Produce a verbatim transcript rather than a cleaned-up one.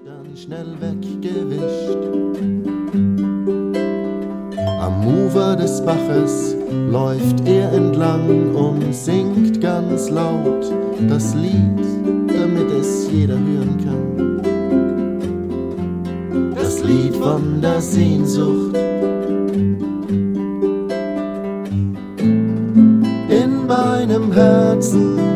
dann schnell weggewischt. Am Ufer des Baches läuft er entlang und singt ganz laut das Lied, damit es jeder hören kann. Das Lied von der Sehnsucht. In meinem Herzen